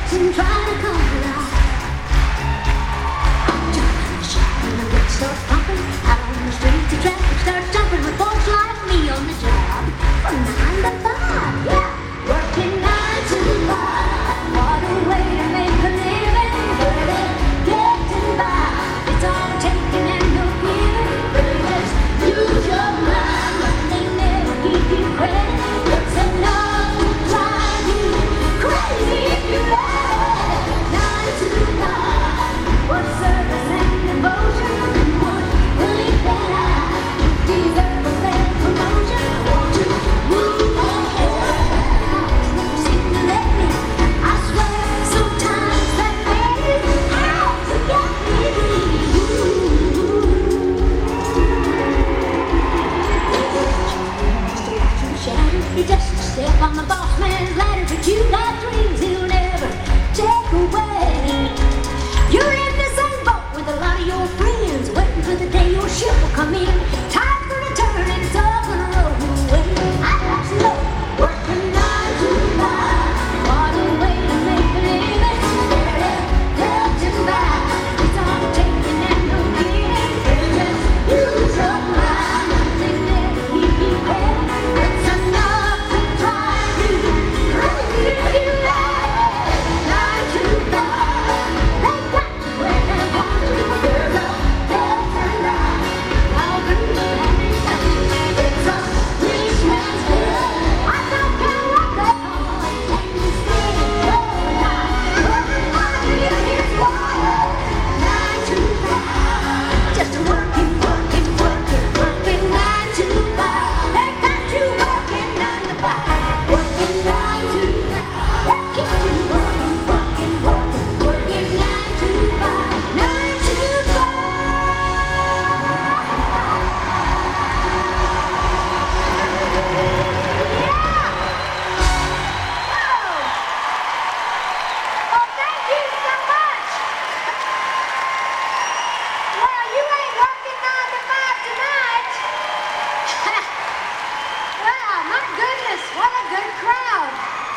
and try to come alive. Jump in the shower and the blood starts pumping. Out on the street, the traffic starts jumping with folks like me on the job. From 9 to 5, yeah, working 9 to 5. What a way to make a living, baby, getting by. It's all taking and no giving, baby, just use your mind. But they never give you credit. It's enough to drive you crazy if you let it. 9 to 5, what service and devotion would believe that I deserve a fair promotion. Won't you move ahead? Never seem to let me. I swear sometimes that man is out to get me. You just step on the boss man's ladder, but you got dreams he'll never take away. You're in the same boat with a lot of your friends, waiting for the day your ship will come in. Time's gonna turn and it's all gonna roll away. I'd like to know, working 9 to 5, what a way to make a living. Barely helping by, it's all taking and no giving. Just use your mind, they never give you credit. It's enough to drive you crazy if you let it. 9 to 5, they got you where they want you. There's a better life. I'll be there. It's a rich man's world. I don't care what they call it. And you stay your life. Working hard to get his wild. 9 to 5, just working, working, working, working 9 to 5. They got you working 9 to 5. Working 9 to 5. They keep you working, working, working, working 9 to 5. 9 to 5. Well, thank you so much. Well, you ain't working 9 to 5 tonight. Wow, my goodness, what a good crowd.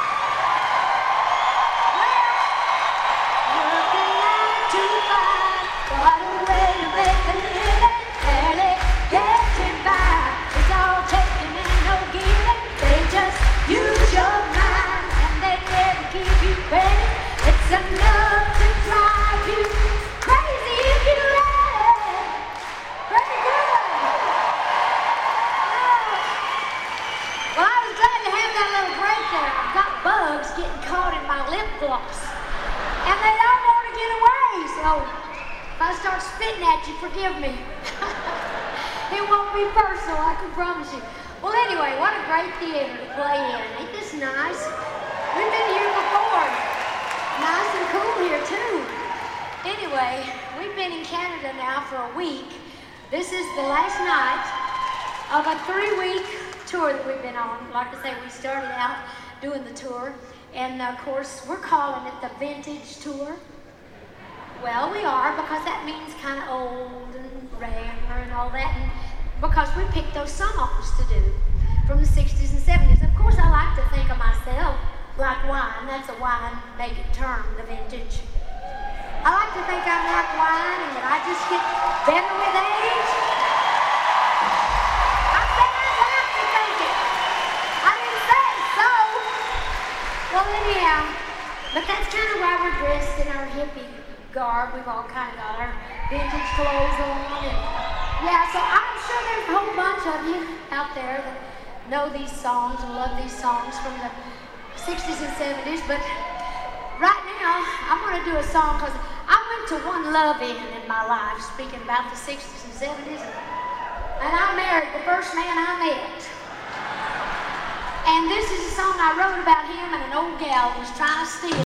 Well, working 9 to 5, what a way to make a living. Barely getting by, it's all taking and no giving. They just use your mind and they never give you credit. It's enough to drive you crazy if you let it. Pretty good. Well, I was glad to have that little break there. I've got bugs getting caught in my lip gloss. And they don't want to get away, so if I start spitting at you, forgive me. It won't be personal, I can promise you. Well, anyway, what a great theater to play in. Ain't this nice? We've been here before. Nice and cool here, too. Anyway, we've been in Canada now for a week. This is the last night of a 3-week tour that we've been on. Like I say, we started out doing the tour, and of course, we're calling it the Vintage Tour. Well, we are, because that means kind of old and rare and all that, and because we picked those songs to do from the 60s and 70s. Of course, I like to think of myself like wine. That's a wine-making term, the vintage. I like to think I'm like wine and that I just get better with age. I said I'd like to think it. I didn't say so. Well, anyhow, but that's kind of why we're dressed in our hippie garb. We've all kind of got our vintage clothes on. And yeah, so I'm sure there's a whole bunch of you out there that know these songs and love these songs from the 60s and 70s. But right now, I'm going to do a song because I went to one love-in in my life, speaking about the 60s and 70s. And I married the first man I met. And this is a song I wrote about him and an old gal who was trying to steal